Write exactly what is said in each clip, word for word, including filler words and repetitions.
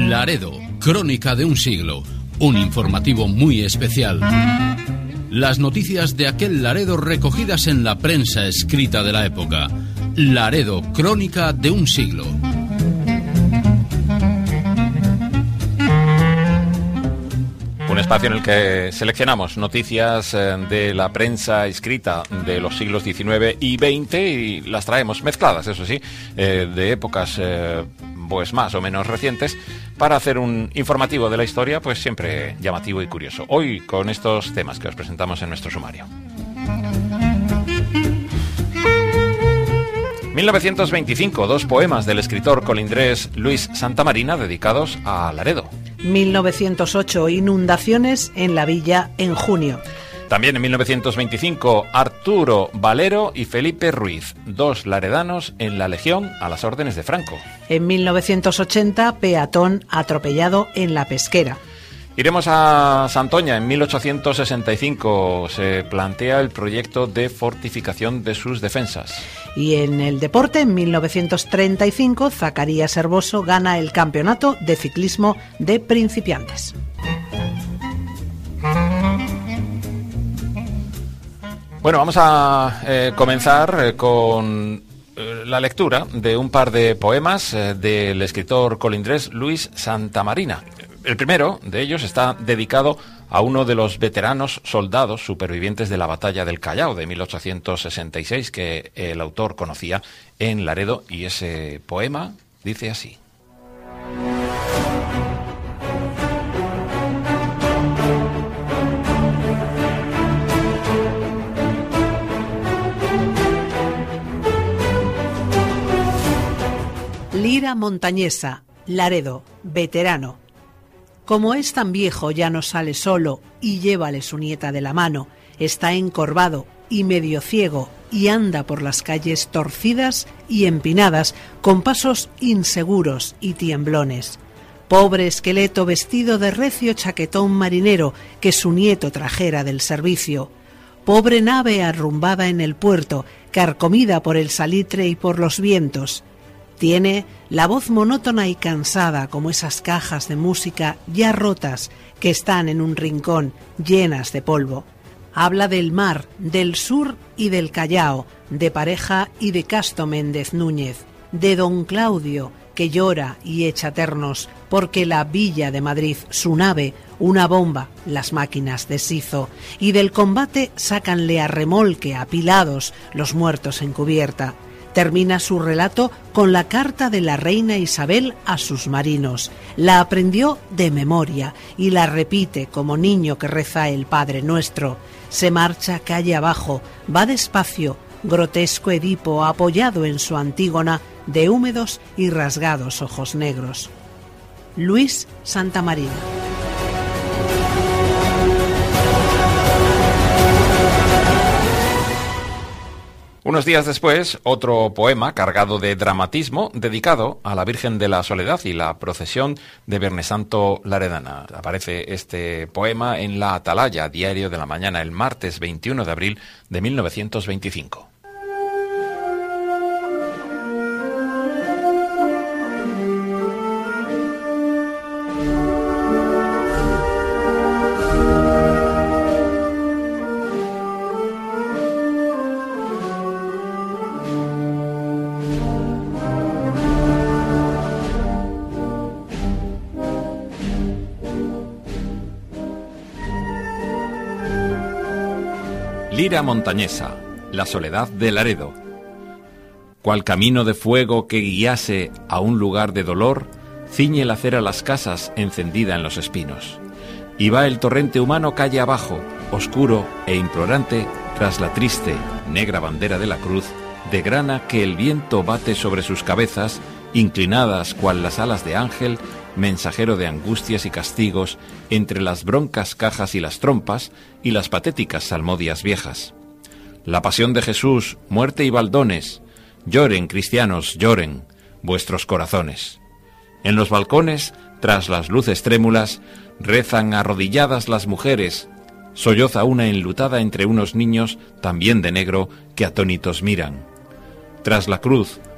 Laredo, crónica de un siglo, un informativo muy especial. Las noticias de aquel Laredo recogidas en la prensa escrita de la época. Laredo, crónica de un siglo. Un espacio en el que seleccionamos noticias de la prensa escrita de los siglos diecinueve y veinte y las traemos mezcladas, eso sí, eh, de épocas eh, pues más o menos recientes, para hacer un informativo de la historia pues siempre llamativo y curioso. Hoy con estos temas que os presentamos en nuestro sumario. mil novecientos veinticinco, dos poemas del escritor colindrés Luis Santamarina dedicados a Laredo. mil novecientos ocho, inundaciones en la villa en junio. También en mil novecientos veinticinco, Arturo Valero y Felipe Ruiz, dos laredanos en la Legión a las órdenes de Franco. En mil novecientos ochenta, peatón atropellado en La Pesquera. Iremos a Santoña. En mil ochocientos sesenta y cinco se plantea el proyecto de fortificación de sus defensas. Y en el deporte, en mil novecientos treinta y cinco, Zacarías Herboso gana el campeonato de ciclismo de principiantes. Bueno, vamos a eh, comenzar eh, con eh, la lectura de un par de poemas eh, del escritor colindrés Luis Santamarina. El primero de ellos está dedicado a uno de los veteranos soldados supervivientes de la batalla del Callao de mil ochocientos sesenta y seis que el autor conocía en Laredo, y ese poema dice así. Lira montañesa, Laredo, veterano. Como es tan viejo, ya no sale solo y llévale su nieta de la mano. Está encorvado y medio ciego y anda por las calles torcidas y empinadas con pasos inseguros y tiemblones. Pobre esqueleto vestido de recio chaquetón marinero que su nieto trajera del servicio. Pobre nave arrumbada en el puerto, carcomida por el salitre y por los vientos. Tiene la voz monótona y cansada como esas cajas de música ya rotas que están en un rincón llenas de polvo. Habla del mar, del sur y del Callao, de Pareja y de Casto Méndez Núñez, de don Claudio, que llora y echa ternos porque la villa de Madrid, su nave, una bomba, las máquinas deshizo, y del combate sácanle a remolque apilados los muertos en cubierta. Termina su relato con la carta de la reina Isabel a sus marinos. La aprendió de memoria y la repite como niño que reza el Padre Nuestro. Se marcha calle abajo, va despacio, grotesco Edipo apoyado en su Antígona de húmedos y rasgados ojos negros. Luis Santamarina. Unos días después, otro poema cargado de dramatismo dedicado a la Virgen de la Soledad y la procesión de Viernes Santo laredana. Aparece este poema en La Atalaya, Diario de la Mañana, el martes veintiuno de abril de mil novecientos veinticinco. Lira montañesa, la soledad de Laredo. Cual camino de fuego que guiase a un lugar de dolor, ciñe la cera las casas encendida en los espinos. Y va el torrente humano calle abajo, oscuro e implorante, tras la triste, negra bandera de la cruz, de grana que el viento bate sobre sus cabezas, inclinadas cual las alas de ángel, mensajero de angustias y castigos, entre las broncas cajas y las trompas, y las patéticas salmodias viejas. La pasión de Jesús, muerte y baldones, lloren, cristianos, lloren, vuestros corazones. En los balcones, tras las luces trémulas, rezan arrodilladas las mujeres, solloza una enlutada entre unos niños, también de negro, que atónitos miran. Tras la cruz,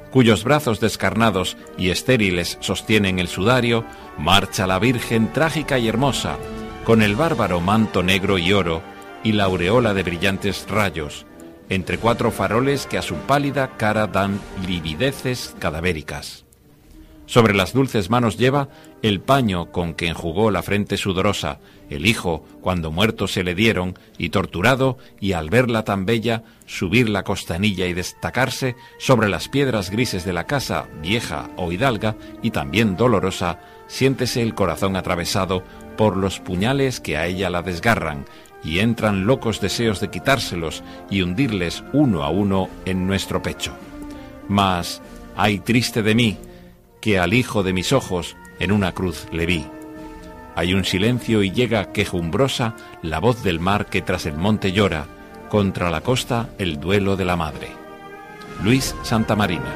cuyos brazos descarnados y estériles sostienen el sudario, marcha la Virgen trágica y hermosa, con el bárbaro manto negro y oro y la aureola de brillantes rayos, entre cuatro faroles que a su pálida cara dan livideces cadavéricas. Sobre las dulces manos lleva el paño con que enjugó la frente sudorosa, el hijo cuando muerto se le dieron, y torturado, y al verla tan bella, subir la costanilla y destacarse sobre las piedras grises de la casa, vieja o hidalga, y también dolorosa, siéntese el corazón atravesado por los puñales que a ella la desgarran, y entran locos deseos de quitárselos y hundirles uno a uno en nuestro pecho. Mas, ay triste de mí, que al hijo de mis ojos en una cruz le vi. Hay un silencio y llega quejumbrosa la voz del mar que tras el monte llora, contra la costa el duelo de la madre. Luis Santamarina.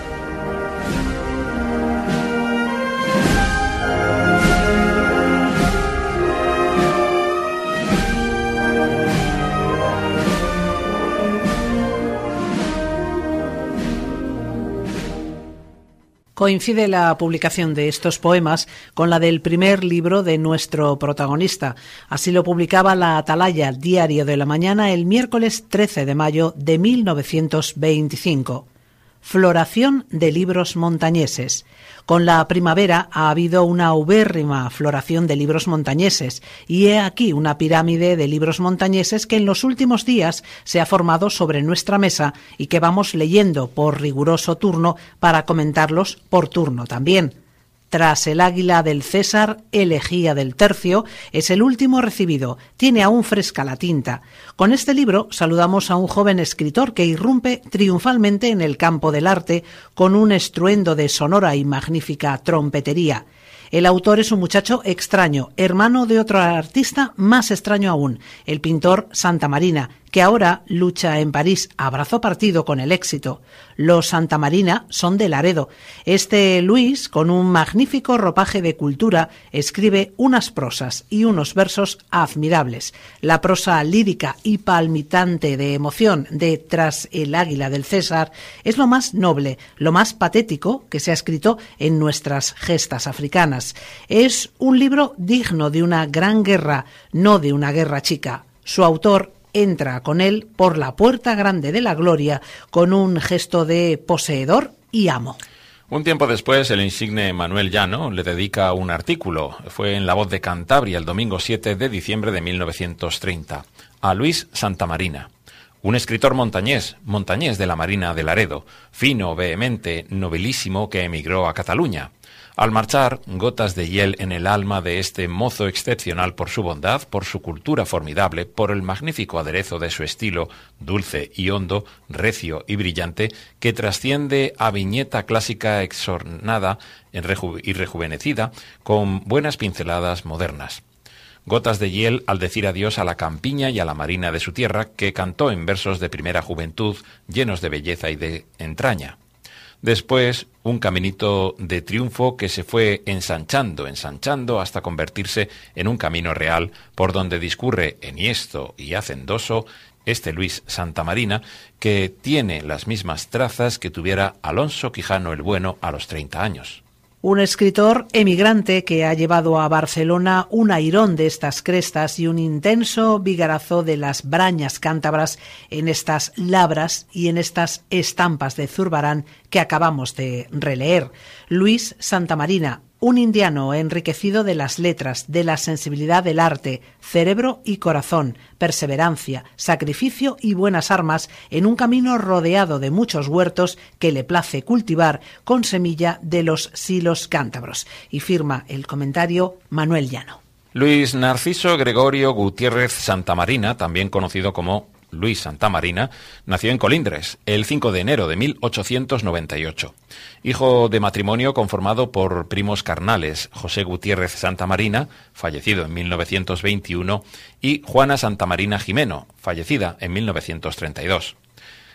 Coincide la publicación de estos poemas con la del primer libro de nuestro protagonista. Así lo publicaba la Atalaya, Diario de la Mañana, el miércoles trece de mayo de mil novecientos veinticinco. Floración de libros montañeses. Con la primavera ha habido una ubérrima floración de libros montañeses, y he aquí una pirámide de libros montañeses que en los últimos días se ha formado sobre nuestra mesa y que vamos leyendo por riguroso turno para comentarlos por turno también. Tras El Águila del César, Elegía del Tercio, es el último recibido, tiene aún fresca la tinta. Con este libro saludamos a un joven escritor que irrumpe triunfalmente en el campo del arte con un estruendo de sonora y magnífica trompetería. El autor es un muchacho extraño, hermano de otro artista más extraño aún, el pintor Santamarina, que ahora lucha en París a brazo partido con el éxito. Los Santamarina son de Laredo. Este Luis, con un magnífico ropaje de cultura, escribe unas prosas y unos versos admirables. La prosa lírica y palmitante de emoción de Tras el Águila del César es lo más noble, lo más patético que se ha escrito en nuestras gestas africanas. Es un libro digno de una gran guerra, no de una guerra chica. Su autor entra con él por la puerta grande de la gloria con un gesto de poseedor y amo. Un tiempo después, el insigne Manuel Llano le dedica un artículo. Fue en La Voz de Cantabria el domingo siete de diciembre de mil novecientos treinta. A Luis Santamarina. Un escritor montañés, montañés de la Marina de Laredo, fino, vehemente, nobilísimo, que emigró a Cataluña. Al marchar, gotas de hiel en el alma de este mozo excepcional por su bondad, por su cultura formidable, por el magnífico aderezo de su estilo, dulce y hondo, recio y brillante, que trasciende a viñeta clásica exornada y rejuvenecida, con buenas pinceladas modernas. Gotas de hiel al decir adiós a la campiña y a la marina de su tierra, que cantó en versos de primera juventud, llenos de belleza y de entraña. Después, un caminito de triunfo que se fue ensanchando, ensanchando hasta convertirse en un camino real por donde discurre enhiesto y hacendoso este Luis Santamarina, que tiene las mismas trazas que tuviera Alonso Quijano el Bueno a los treinta años. Un escritor emigrante que ha llevado a Barcelona un airón de estas crestas y un intenso vigarazo de las brañas cántabras en estas labras y en estas estampas de Zurbarán que acabamos de releer. Luis Santamarina, un indiano enriquecido de las letras, de la sensibilidad del arte, cerebro y corazón, perseverancia, sacrificio y buenas armas en un camino rodeado de muchos huertos que le place cultivar con semilla de los silos cántabros. Y firma el comentario Manuel Llano. Luis Narciso Gregorio Gutiérrez Santamarina, también conocido como Luis Santamarina, nació en Colindres el cinco de enero de mil ochocientos noventa y ocho. Hijo de matrimonio conformado por primos carnales José Gutiérrez Santamarina, fallecido en mil novecientos veintiuno, y Juana Santamarina Jimeno, fallecida en mil novecientos treinta y dos.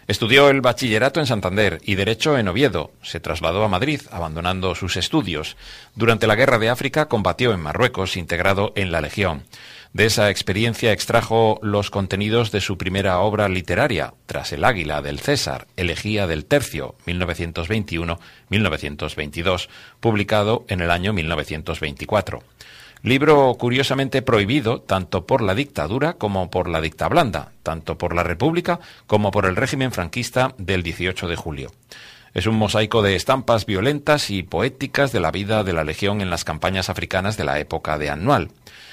Estudió el bachillerato en Santander y Derecho en Oviedo. Se trasladó a Madrid, abandonando sus estudios. Durante la Guerra de África combatió en Marruecos, integrado en la Legión. De esa experiencia extrajo los contenidos de su primera obra literaria, Tras el águila del César, Elegía del Tercio, mil novecientos veintiuno a mil novecientos veintidós, publicado en el año mil novecientos veinticuatro. Libro curiosamente prohibido tanto por la dictadura como por la dictablanda, tanto por la República como por el régimen franquista del dieciocho de julio. Es un mosaico de estampas violentas y poéticas de la vida de la Legión en las campañas africanas de la época de Annual.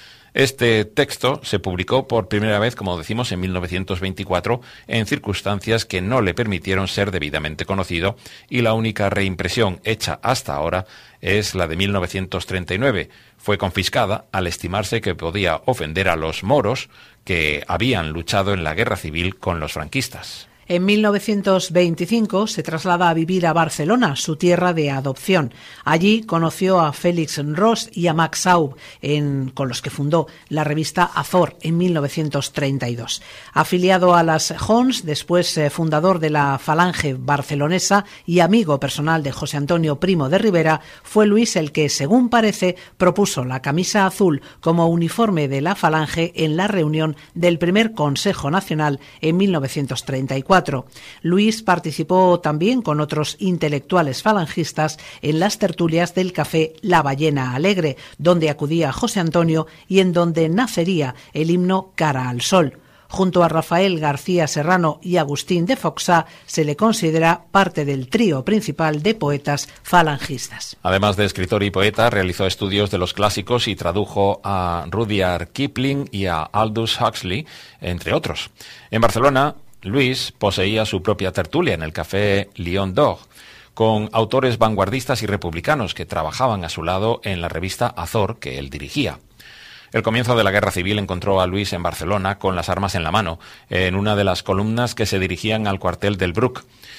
Este texto se publicó por primera vez, como decimos, en mil novecientos veinticuatro, en circunstancias que no le permitieron ser debidamente conocido, y la única reimpresión hecha hasta ahora es la de mil novecientos treinta y nueve. Fue confiscada al estimarse que podía ofender a los moros que habían luchado en la guerra civil con los franquistas. En mil novecientos veinticinco se traslada a vivir a Barcelona, su tierra de adopción. Allí conoció a Félix Ros y a Max Aub, en, con los que fundó la revista Azor en mil novecientos treinta y dos. Afiliado a las Jons, después eh, fundador de la Falange barcelonesa y amigo personal de José Antonio Primo de Rivera, fue Luis el que, según parece, propuso la camisa azul como uniforme de la Falange en la reunión del primer Consejo Nacional en mil novecientos treinta y cuatro. Luis participó también con otros intelectuales falangistas en las tertulias del café La Ballena Alegre, donde acudía José Antonio y en donde nacería el himno Cara al Sol. Junto a Rafael García Serrano y Agustín de Foxá, se le considera parte del trío principal de poetas falangistas. Además de escritor y poeta, realizó estudios de los clásicos y tradujo a Rudyard Kipling y a Aldous Huxley, entre otros. En Barcelona, Luis poseía su propia tertulia en el café Lion d'Or, con autores vanguardistas y republicanos que trabajaban a su lado en la revista Azor que él dirigía. El comienzo de la Guerra Civil encontró a Luis en Barcelona con las armas en la mano, en una de las columnas que se dirigían al cuartel del Bruc.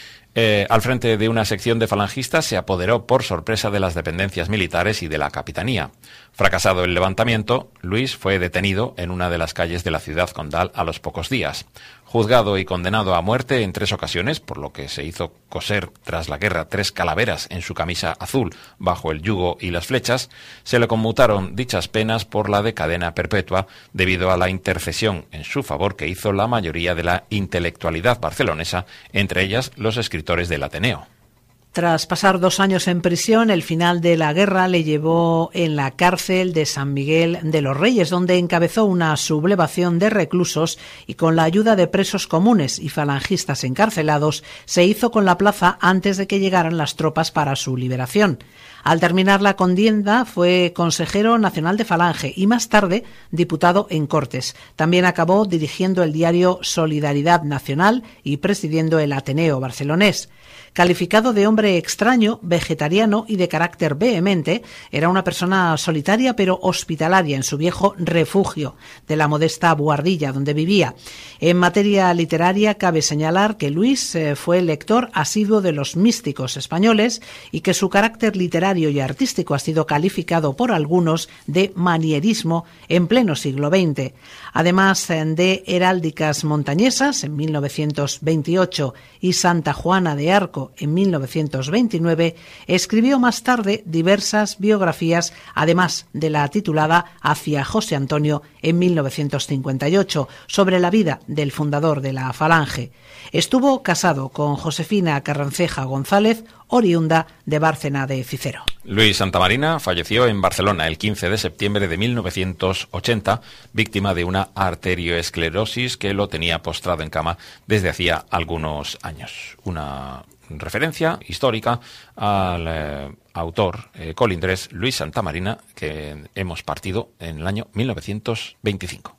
Eh, al frente de una sección de falangistas se apoderó por sorpresa de las dependencias militares y de la capitanía. Fracasado el levantamiento, Luis fue detenido en una de las calles de la ciudad condal a los pocos días. Juzgado y condenado a muerte en tres ocasiones, por lo que se hizo coser tras la guerra tres calaveras en su camisa azul bajo el yugo y las flechas, se le conmutaron dichas penas por la de cadena perpetua debido a la intercesión en su favor que hizo la mayoría de la intelectualidad barcelonesa, entre ellas los escritores del Ateneo. Tras pasar dos años en prisión, el final de la guerra le llevó en la cárcel de San Miguel de los Reyes, donde encabezó una sublevación de reclusos y con la ayuda de presos comunes y falangistas encarcelados, se hizo con la plaza antes de que llegaran las tropas para su liberación. Al terminar la contienda fue consejero nacional de Falange y más tarde diputado en Cortes. También acabó dirigiendo el diario Solidaridad Nacional y presidiendo el Ateneo barcelonés. Calificado de hombre extraño, vegetariano y de carácter vehemente, era una persona solitaria pero hospitalaria en su viejo refugio de la modesta Boardilla, donde vivía. En materia literaria cabe señalar que Luis eh, fue lector asiduo de los místicos españoles y que su carácter literario y artístico ha sido calificado por algunos de manierismo en pleno siglo veinte. Además de Heráldicas montañesas en mil novecientos veintiocho y Santa Juana de Arco en mil novecientos veintinueve, escribió más tarde diversas biografías, además de la titulada Hacia José Antonio en mil novecientos cincuenta y ocho, sobre la vida del fundador de la Falange. Estuvo casado con Josefina Carranceja González, oriunda de Bárcena de Cicero. Luis Santamarina falleció en Barcelona el quince de septiembre de mil novecientos ochenta, víctima de una arterioesclerosis que lo tenía postrado en cama desde hacía algunos años. Una referencia histórica al eh, autor eh, colindrés Luis Santamarina, que hemos partido en el año mil novecientos veinticinco.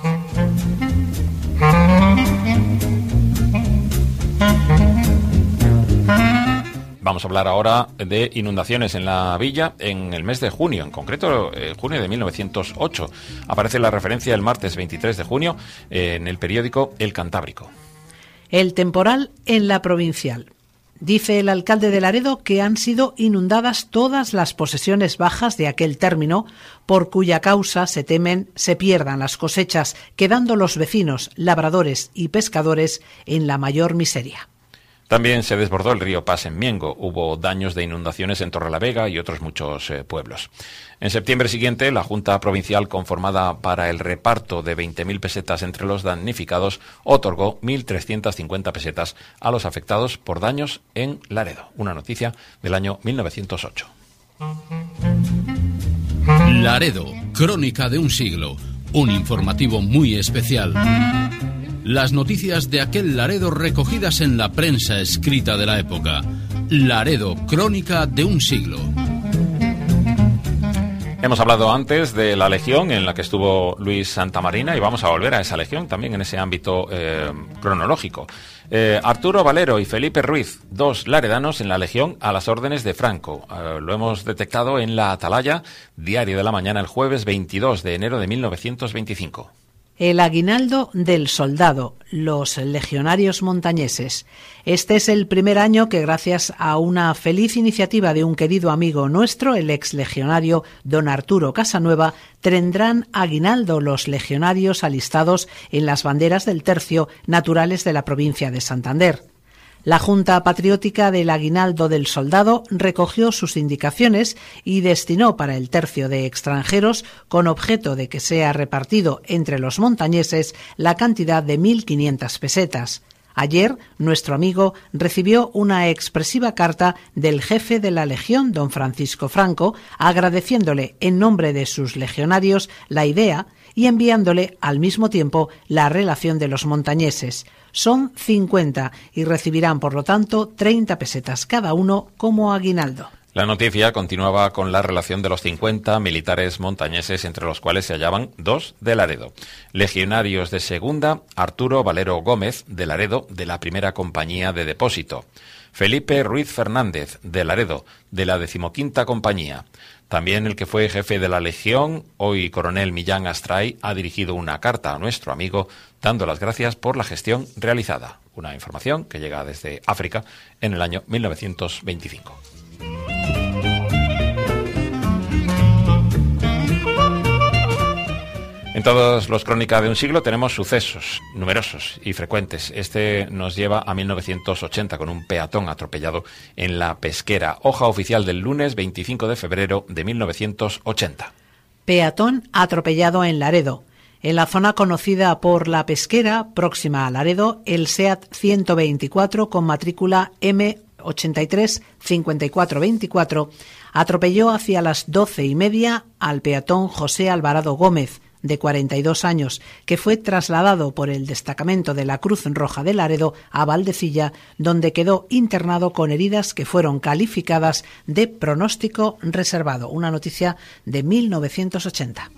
Vamos a hablar ahora de inundaciones en la villa en el mes de junio, en concreto eh, junio de mil novecientos ocho. Aparece la referencia el martes veintitrés de junio eh, en el periódico El Cantábrico. El temporal en la Provincial. Dice el alcalde de Laredo que han sido inundadas todas las posesiones bajas de aquel término, por cuya causa se temen se pierdan las cosechas, quedando los vecinos, labradores y pescadores en la mayor miseria. También se desbordó el río Pas en Miengo. Hubo daños de inundaciones en Torrelavega y otros muchos eh, pueblos. En septiembre siguiente, la Junta Provincial, conformada para el reparto de veinte mil pesetas entre los damnificados, otorgó mil trescientas cincuenta pesetas a los afectados por daños en Laredo. Una noticia del año mil novecientos ocho. Laredo, crónica de un siglo. Un informativo muy especial. Las noticias de aquel Laredo recogidas en la prensa escrita de la época. Laredo, crónica de un siglo. Hemos hablado antes de la Legión en la que estuvo Luis Santamarina y vamos a volver a esa Legión también en ese ámbito eh, cronológico. Eh, Arturo Valero y Felipe Ruiz, dos laredanos en la Legión a las órdenes de Franco. Eh, lo hemos detectado en la Atalaya, Diario de la Mañana, el jueves veintidós de enero de mil novecientos veinticinco. El aguinaldo del soldado, los legionarios montañeses. Este es el primer año que, gracias a una feliz iniciativa de un querido amigo nuestro, el ex legionario don Arturo Casanueva, tendrán aguinaldo los legionarios alistados en las banderas del tercio naturales de la provincia de Santander. La Junta Patriótica del Aguinaldo del Soldado recogió sus indicaciones y destinó para el tercio de extranjeros, con objeto de que sea repartido entre los montañeses, la cantidad de mil quinientas pesetas. Ayer, nuestro amigo recibió una expresiva carta del jefe de la Legión, don Francisco Franco, agradeciéndole en nombre de sus legionarios la idea y enviándole al mismo tiempo la relación de los montañeses. Son cincuenta y recibirán, por lo tanto, treinta pesetas cada uno como aguinaldo. La noticia continuaba con la relación de los cincuenta militares montañeses, entre los cuales se hallaban dos de Laredo. Legionarios de segunda, Arturo Valero Gómez, de Laredo, de la primera compañía de depósito. Felipe Ruiz Fernández, de Laredo, de la decimoquinta compañía. También el que fue jefe de la Legión, hoy coronel Millán Astray, ha dirigido una carta a nuestro amigo dando las gracias por la gestión realizada. Una información que llega desde África en el año mil novecientos veinticinco. En todos los Crónicas de un siglo tenemos sucesos numerosos y frecuentes. Este nos lleva a mil novecientos ochenta con un peatón atropellado en La Pesquera. Hoja oficial del lunes veinticinco de febrero de mil novecientos ochenta. Peatón atropellado en Laredo. En la zona conocida por La Pesquera, próxima a Laredo, el SEAT ciento veinticuatro con matrícula M ochenta y tres cincuenta y cuatro veinticuatro atropelló hacia las doce y media al peatón José Alvarado Gómez, de cuarenta y dos años, que fue trasladado por el destacamento de la Cruz Roja de Laredo a Valdecilla, donde quedó internado con heridas que fueron calificadas de pronóstico reservado. Una noticia de mil novecientos ochenta.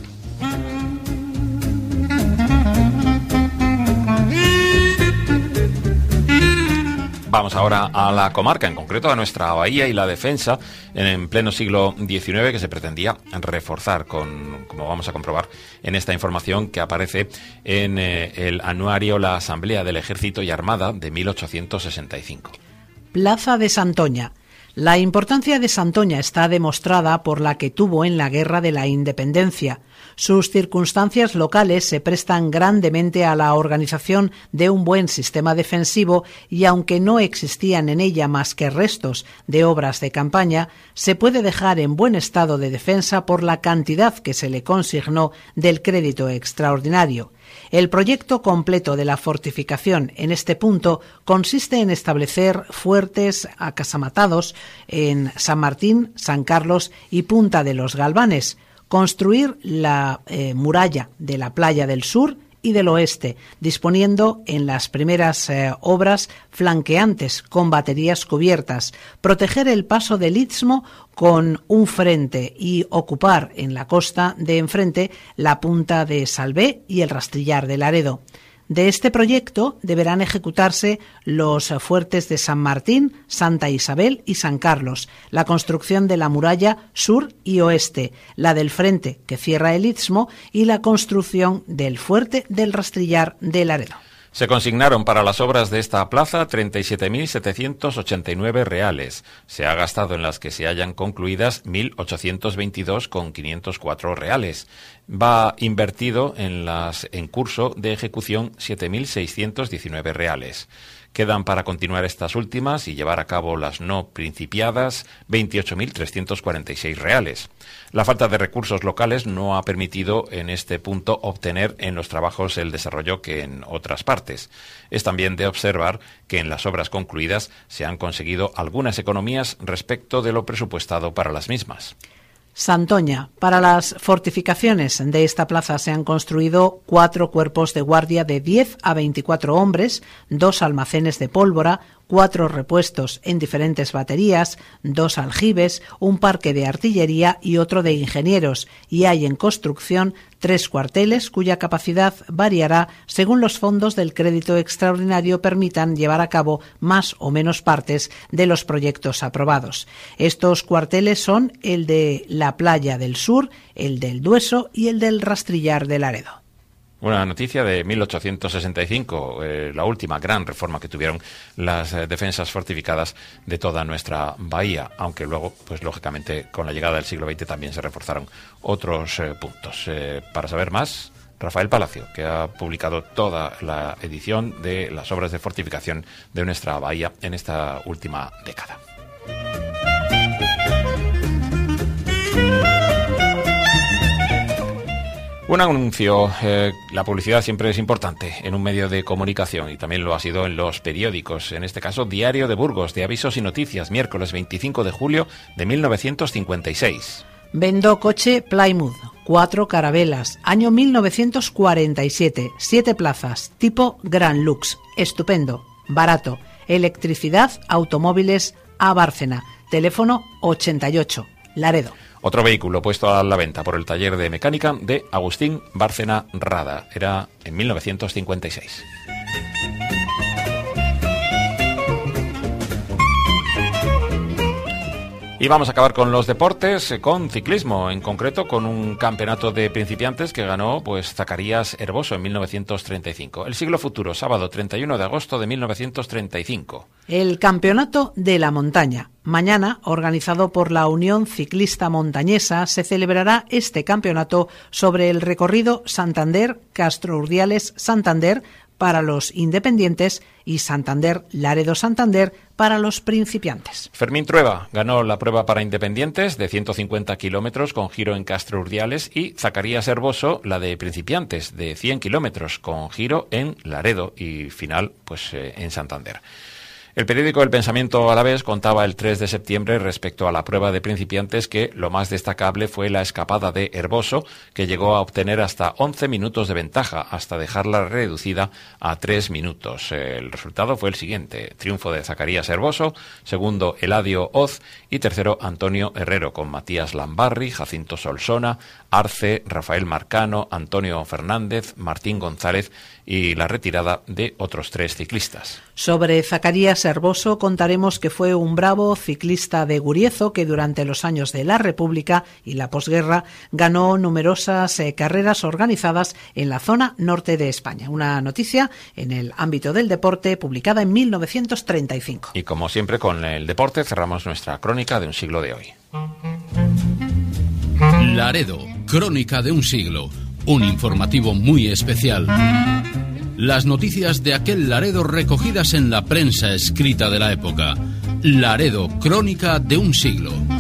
Vamos ahora a la comarca, en concreto a nuestra bahía y la defensa en pleno siglo diecinueve, que se pretendía reforzar, con, como vamos a comprobar en esta información que aparece en eh, el anuario La Asamblea del Ejército y Armada de mil ochocientos sesenta y cinco. Plaza de Santoña. La importancia de Santoña está demostrada por la que tuvo en la Guerra de la Independencia. Sus circunstancias locales se prestan grandemente a la organización de un buen sistema defensivo y, aunque no existían en ella más que restos de obras de campaña, se puede dejar en buen estado de defensa por la cantidad que se le consignó del crédito extraordinario. El proyecto completo de la fortificación en este punto consiste en establecer fuertes acasamatados en San Martín, San Carlos y Punta de los Galvanes, construir la eh, muralla de la playa del sur y del oeste, disponiendo en las primeras eh, obras flanqueantes con baterías cubiertas, proteger el paso del Istmo con un frente y ocupar en la costa de enfrente la punta de Salvé y el rastrillar de Laredo. De este proyecto deberán ejecutarse los fuertes de San Martín, Santa Isabel y San Carlos, la construcción de la muralla sur y oeste, la del frente que cierra el Istmo y la construcción del fuerte del rastrillar de Laredo. Se consignaron para las obras de esta plaza treinta y siete mil setecientos ochenta y nueve reales. Se ha gastado en las que se hayan concluidas mil ochocientos veintidós con quinientos cuatro reales. Va invertido en las en curso de ejecución siete mil seiscientos diecinueve reales. Quedan para continuar estas últimas y llevar a cabo las no principiadas veintiocho mil trescientos cuarenta y seis reales. La falta de recursos locales no ha permitido en este punto obtener en los trabajos el desarrollo que en otras partes. Es también de observar que en las obras concluidas se han conseguido algunas economías respecto de lo presupuestado para las mismas. Santoña. Para las fortificaciones de esta plaza se han construido cuatro cuerpos de guardia de diez a veinticuatro hombres, dos almacenes de pólvora, cuatro repuestos en diferentes baterías, dos aljibes, un parque de artillería y otro de ingenieros, y hay en construcción tres cuarteles cuya capacidad variará según los fondos del crédito extraordinario permitan llevar a cabo más o menos partes de los proyectos aprobados. Estos cuarteles son el de la Playa del Sur, el del Dueso y el del Rastrillar de Laredo. Una noticia de mil ochocientos sesenta y cinco, eh, la última gran reforma que tuvieron las eh, defensas fortificadas de toda nuestra bahía, aunque luego, pues lógicamente, con la llegada del siglo veinte también se reforzaron otros eh, puntos. Eh, para saber más, Rafael Palacio, que ha publicado toda la edición de las obras de fortificación de nuestra bahía en esta última década. Un anuncio, eh, la publicidad siempre es importante en un medio de comunicación y también lo ha sido en los periódicos, en este caso Diario de Burgos, de Avisos y Noticias, miércoles veinticinco de julio de mil novecientos cincuenta y seis. Vendo coche Plymouth, cuatro carabelas, año mil novecientos cuarenta y siete, siete plazas, tipo Gran Lux, estupendo, barato, electricidad, automóviles a Bárcena, teléfono ochenta y ocho, Laredo. Otro vehículo puesto a la venta por el taller de mecánica de Agustín Bárcena Rada. Era en mil novecientos cincuenta y seis. Y vamos a acabar con los deportes, con ciclismo, en concreto con un campeonato de principiantes que ganó pues Zacarías Herboso en mil novecientos treinta y cinco. El siglo futuro, sábado treinta y uno de agosto de mil novecientos treinta y cinco. El Campeonato de la Montaña. Mañana, organizado por la Unión Ciclista Montañesa, se celebrará este campeonato sobre el recorrido Santander-Castro Urdiales-Santander para los independientes y Santander-Laredo-Santander para los principiantes. Fermín Trueba ganó la prueba para independientes de ciento cincuenta kilómetros con giro en Castro Urdiales y Zacarías Herboso la de principiantes de cien kilómetros con giro en Laredo y final pues eh, en Santander. El periódico El Pensamiento Alavés contaba el tres de septiembre respecto a la prueba de principiantes que lo más destacable fue la escapada de Herboso, que llegó a obtener hasta once minutos de ventaja, hasta dejarla reducida a tres minutos. El resultado fue el siguiente: triunfo de Zacarías Herboso, segundo Eladio Oz y tercero Antonio Herrero, con Matías Lambarri, Jacinto Solsona, Arce, Rafael Marcano, Antonio Fernández, Martín González y la retirada de otros tres ciclistas. Sobre Zacarías Herboso contaremos que fue un bravo ciclista de Guriezo que durante los años de la República y la posguerra ganó numerosas eh, carreras organizadas en la zona norte de España. Una noticia en el ámbito del deporte publicada en mil novecientos treinta y cinco. Y como siempre con el deporte cerramos nuestra crónica de un siglo de hoy. Laredo, crónica de un siglo. Un informativo muy especial. Las noticias de aquel Laredo recogidas en la prensa escrita de la época. Laredo, crónica de un siglo.